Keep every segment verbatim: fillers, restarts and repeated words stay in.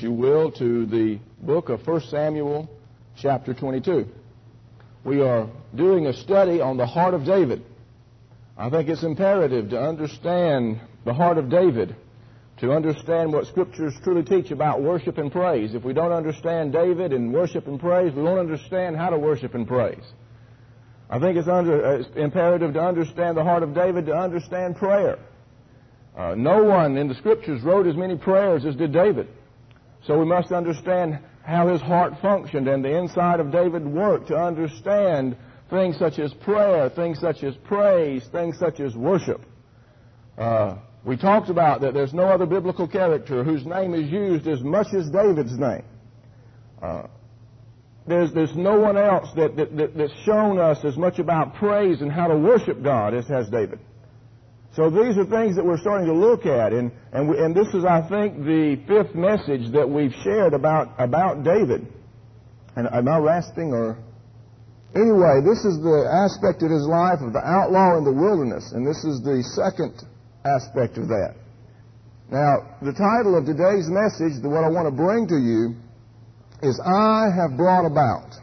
if you will, to the book of First Samuel, chapter twenty-two. We are doing a study on the heart of David. I think it's imperative to understand the heart of David, to understand what Scriptures truly teach about worship and praise. If we don't understand David and worship and praise, we won't understand how to worship and praise. I think it's, under, it's imperative to understand the heart of David, to understand prayer. Uh, no one in the Scriptures wrote as many prayers as did David. So we must understand how his heart functioned and the inside of David worked to understand things such as prayer, things such as praise, things such as worship. Uh, we talked about that there's no other biblical character whose name is used as much as David's name. Uh, there's, there's no one else that, that, that, that's shown us as much about praise and how to worship God as has David. So these are things that we're starting to look at, and and, we, and this is, I think, the fifth message that we've shared about about David. And am I rasping or? Anyway, this is the aspect of his life of the outlaw in the wilderness, and this is the second aspect of that. Now, the title of today's message, the what I want to bring to you, is I have brought about.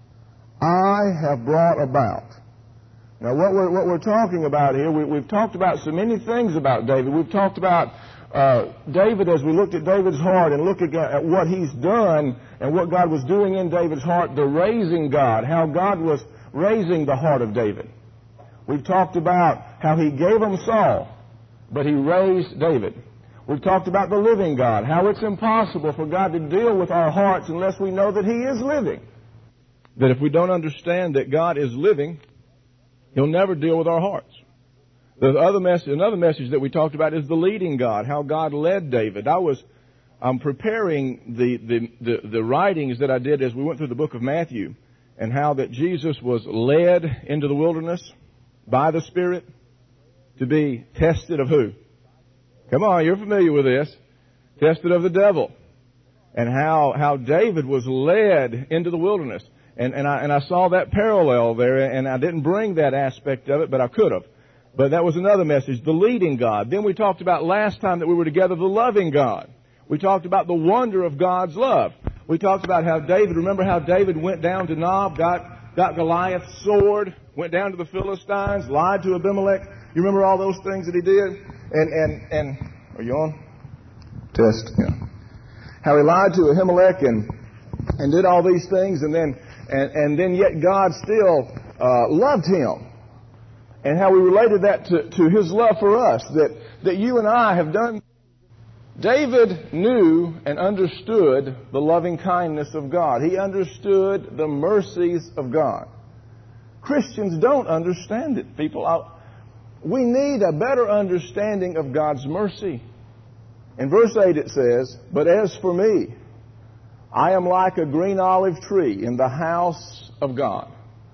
I have brought about. Now, what we're, what we're talking about here, we, we've talked about so many things about David. We've talked about uh, David as we looked at David's heart and looked at, at what he's done and what God was doing in David's heart, the raising God, how God was raising the heart of David. We've talked about how he gave him Saul, but he raised David. We've talked about the living God, how it's impossible for God to deal with our hearts unless we know that he is living. That if we don't understand that God is living, He'll never deal with our hearts. The other message, another message that we talked about is the leading God, how God led David. I was um, preparing the, the, the, the writings that I did as we went through the book of Matthew, and how that Jesus was led into the wilderness by the Spirit to be tested of who? Come on, you're familiar with this. Tested of the devil. And how, how David was led into the wilderness. And, and, I, and I saw that parallel there, and I didn't bring that aspect of it, but I could have. But that was another message, the leading God. Then we talked about last time that we were together, the loving God. We talked about the wonder of God's love. We talked about how David, remember how David went down to Nob, got, got Goliath's sword, went down to the Philistines, lied to Abimelech. You remember all those things that he did? And, and, and, are you on? Test, yeah. How he lied to Ahimelech and, and did all these things, and then, And, and then yet God still uh, loved him. And how we related that to, to his love for us, that, that you and I have done. David knew and understood the loving kindness of God. He understood the mercies of God. Christians don't understand it, people. I, we need a better understanding of God's mercy. In verse eight it says, "But as for me, I am like a green olive tree in the house of God.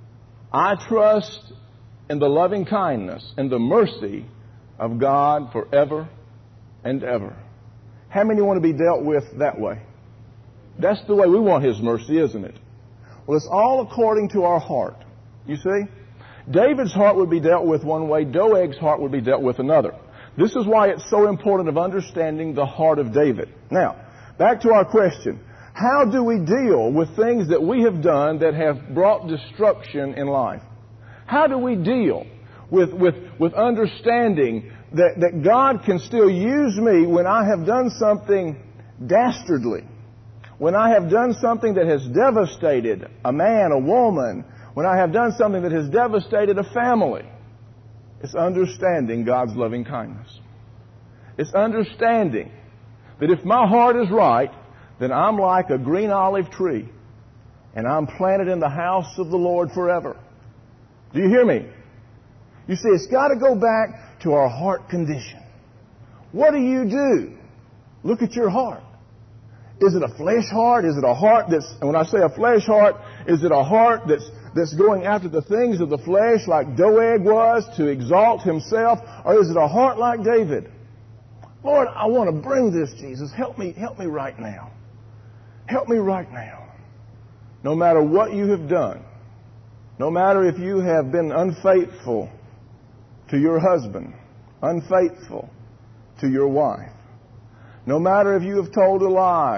I trust in the loving kindness and the mercy of God forever and ever." How many want to be dealt with that way? That's the way we want His mercy, isn't it? Well, it's all according to our heart. You see? David's heart would be dealt with one way. Doeg's heart would be dealt with another. This is why it's so important of understanding the heart of David. Now, back to our question. How do we deal with things that we have done that have brought destruction in life? How do we deal with, with, with understanding that, that God can still use me when I have done something dastardly? When I have done something that has devastated a man, a woman, when I have done something that has devastated a family? It's understanding God's loving kindness. It's understanding that if my heart is right, then I'm like a green olive tree, and I'm planted in the house of the Lord forever. Do you hear me? You see, it's got to go back to our heart condition. What do you do? Look at your heart. Is it a flesh heart? Is it a heart that's, and when I say a flesh heart, is it a heart that's, that's going after the things of the flesh like Doeg was to exalt himself? Or is it a heart like David? Lord, I want to bring this, Jesus. Help me, help me right now. Help me right now. No matter what you have done, no matter if you have been unfaithful to your husband, unfaithful to your wife, no matter if you have told a lie,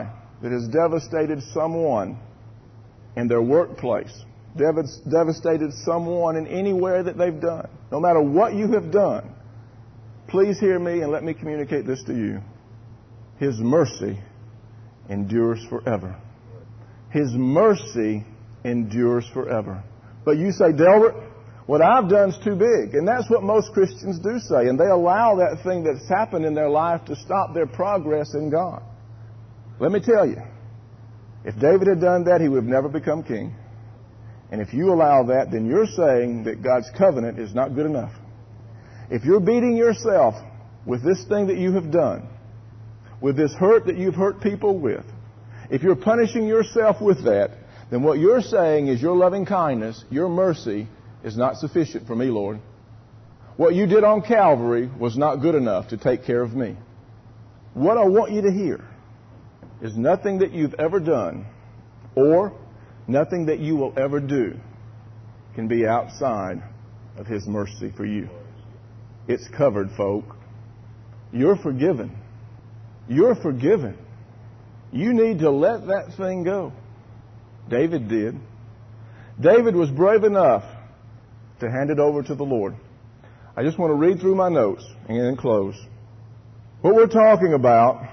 that has devastated someone in their workplace, dev- devastated someone in anywhere that they've done, no matter what you have done, please hear me and let me communicate this to you. His mercy endures forever. His mercy endures forever. But you say, Delbert, what I've done is too big. And that's what most Christians do say. And they allow that thing that's happened in their life to stop their progress in God. Let me tell you, if David had done that, he would have never become king. And if you allow that, then you're saying that God's covenant is not good enough. If you're beating yourself with this thing that you have done, with this hurt that you've hurt people with, if you're punishing yourself with that, then what you're saying is your loving kindness, your mercy, is not sufficient for me, Lord. What you did on Calvary was not good enough to take care of me. What I want you to hear is nothing that you've ever done or nothing that you will ever do can be outside of His mercy for you. It's covered, folk. You're forgiven. You're forgiven. You need to let that thing go. David did. David was brave enough to hand it over to the Lord. I just want to read through my notes and then close. What we're talking about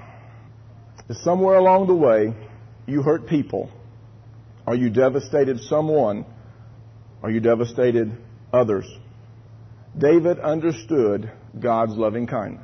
is somewhere along the way, you hurt people, or you devastated someone, or you devastated others. David understood God's loving kindness.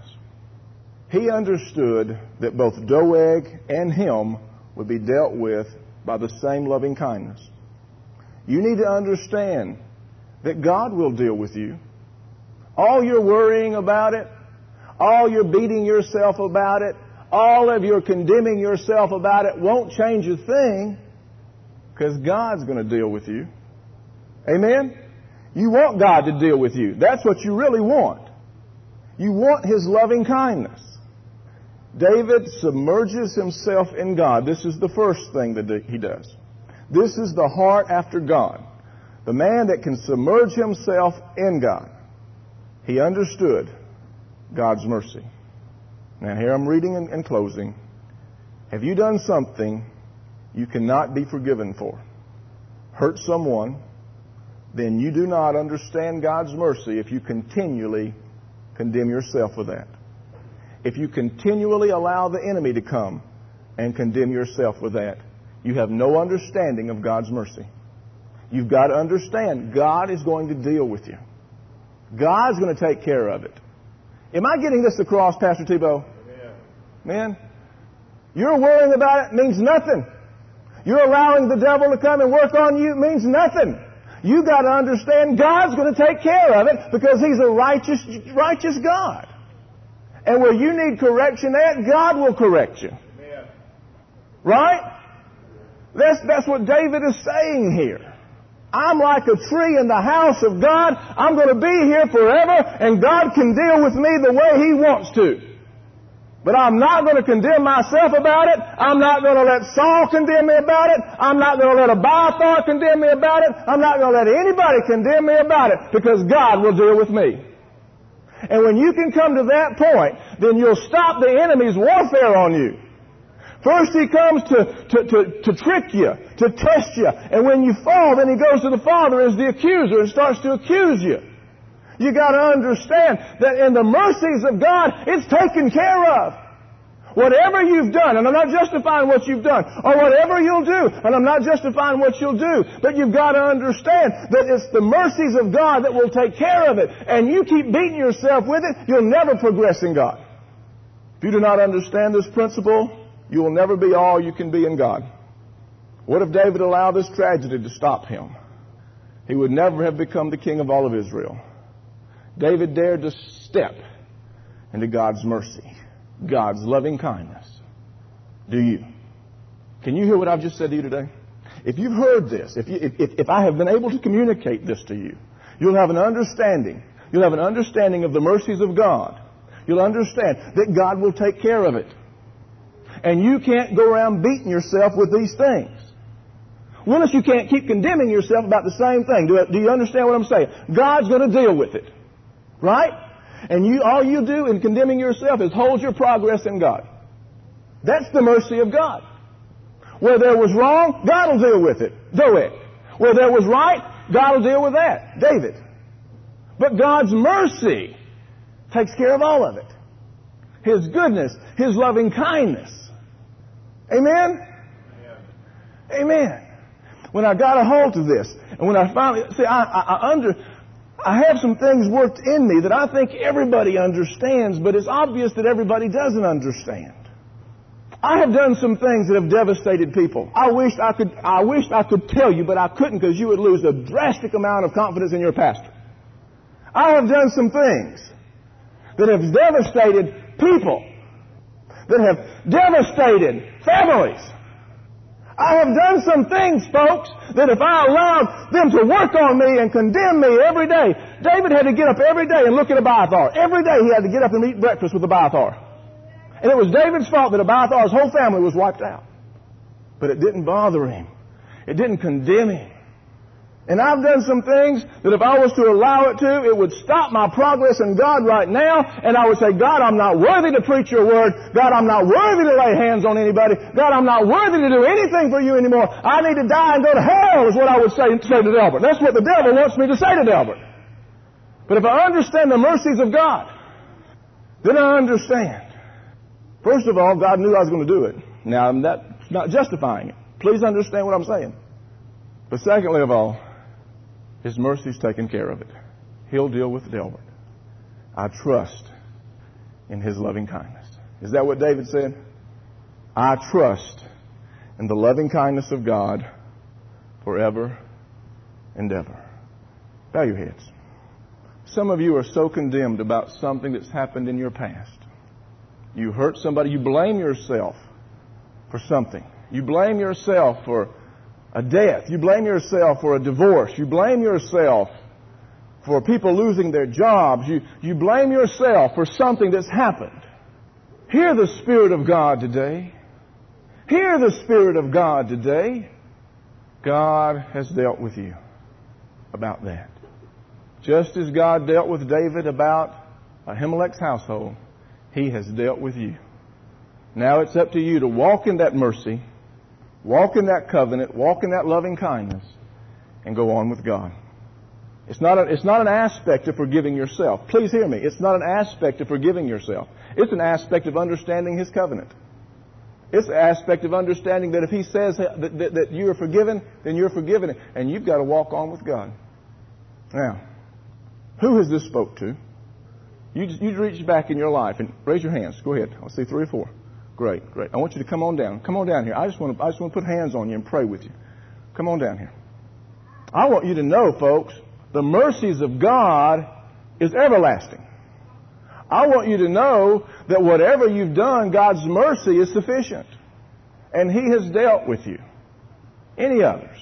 He understood that both Doeg and him would be dealt with by the same loving kindness. You need to understand that God will deal with you. All your worrying about it, all your beating yourself about it, all of your condemning yourself about it won't change a thing, because God's going to deal with you. Amen? You want God to deal with you. That's what you really want. You want His loving kindness. David submerges himself in God. This is the first thing that he does. This is the heart after God. The man that can submerge himself in God. He understood God's mercy. Now here I'm reading and closing. Have you done something you cannot be forgiven for? Hurt someone? Then you do not understand God's mercy if you continually condemn yourself with that. If you continually allow the enemy to come and condemn yourself with that, you have no understanding of God's mercy. You've got to understand God is going to deal with you. God's going to take care of it. Am I getting this across, Pastor Tebow? Yeah. Man, you're worrying about it means nothing. You're allowing the devil to come and work on you means nothing. You got to understand God's going to take care of it because He's a righteous, righteous God. And where you need correction at, God will correct you. Amen. Right? That's, that's what David is saying here. I'm like a tree in the house of God. I'm going to be here forever, and God can deal with me the way He wants to. But I'm not going to condemn myself about it. I'm not going to let Saul condemn me about it. I'm not going to let Abiathar condemn me about it. I'm not going to let anybody condemn me about it, because God will deal with me. And when you can come to that point, then you'll stop the enemy's warfare on you. First he comes to, to, to, to trick you, to test you. And when you fall, then he goes to the Father as the accuser and starts to accuse you. You got to understand that in the mercies of God, it's taken care of. Whatever you've done, and I'm not justifying what you've done, or whatever you'll do, and I'm not justifying what you'll do, but you've got to understand that it's the mercies of God that will take care of it. And you keep beating yourself with it, you'll never progress in God. If you do not understand this principle, you will never be all you can be in God. What if David allowed this tragedy to stop him? He would never have become the king of all of Israel. David dared to step into God's mercy, God's loving kindness. Do you? Can you hear what I've just said to you today? If you've heard this, if, you, if, if I have been able to communicate this to you, you'll have an understanding. You'll have an understanding of the mercies of God. You'll understand that God will take care of it. And you can't go around beating yourself with these things. Unless you can't keep condemning yourself about the same thing. Do, do you understand what I'm saying? God's going to deal with it. Right? And you, all you do in condemning yourself is hold your progress in God. That's the mercy of God. Where there was wrong, God will deal with it. Doeg. Where there was right, God will deal with that. David. But God's mercy takes care of all of it. His goodness, His loving kindness. Amen? Amen. When I got a hold of this, and when I finally, see, I, I, I under, I have some things worked in me that I think everybody understands, but it's obvious that everybody doesn't understand. I have done some things that have devastated people. I wished I could, I wished I could tell you, but I couldn't because you would lose a drastic amount of confidence in your pastor. I have done some things that have devastated people, that have devastated families. I have done some things, folks, that if I allowed them to work on me and condemn me every day, David had to get up every day and look at Abiathar. Every day he had to get up and eat breakfast with Abiathar. And it was David's fault that Abiathar's whole family was wiped out. But it didn't bother him. It didn't condemn him. And I've done some things that if I was to allow it to, it would stop my progress in God right now. And I would say, God, I'm not worthy to preach your word. God, I'm not worthy to lay hands on anybody. God, I'm not worthy to do anything for you anymore. I need to die and go to hell is what I would say, say to Delbert. That's what the devil wants me to say to Delbert. But if I understand the mercies of God, then I understand. First of all, God knew I was going to do it. Now, that's not justifying it. Please understand what I'm saying. But secondly of all, His mercy's taken care of it. He'll deal with Delbert. I trust in His loving kindness. Is that what David said? I trust in the loving kindness of God forever and ever. Bow your heads. Some of you are so condemned about something that's happened in your past. You hurt somebody. You blame yourself for something. You blame yourself for a death. You blame yourself for a divorce. You blame yourself for people losing their jobs. You, you blame yourself for something that's happened. Hear the Spirit of God today. Hear the Spirit of God today. God has dealt with you about that. Just as God dealt with David about Ahimelech's household, He has dealt with you. Now it's up to you to walk in that mercy, walk in that covenant, walk in that loving kindness, and go on with God. It's not, a, it's not an aspect of forgiving yourself. Please hear me. It's not an aspect of forgiving yourself. It's an aspect of understanding His covenant. It's an aspect of understanding that if He says that, that, that you are forgiven, then you're forgiven. And you've got to walk on with God. Now, who has this spoke to? You just, you reach back in your life and raise your hands. Go ahead. I'll see three or four. Great, great. I want you to come on down. Come on down here. I just want to, I just want to put hands on you and pray with you. Come on down here. I want you to know, folks, the mercies of God is everlasting. I want you to know that whatever you've done, God's mercy is sufficient. And He has dealt with you. Any others?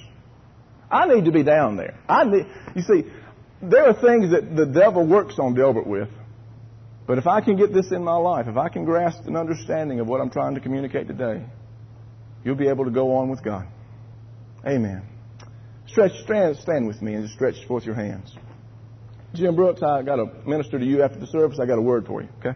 I need to be down there. I need, you see, there are things that the devil works on Delbert with. But if I can get this in my life, if I can grasp an understanding of what I'm trying to communicate today, you'll be able to go on with God. Amen. Stretch, stand, stand with me and just stretch forth your hands. Jim Brooks, I got to minister to you after the service. I got a word for you, okay?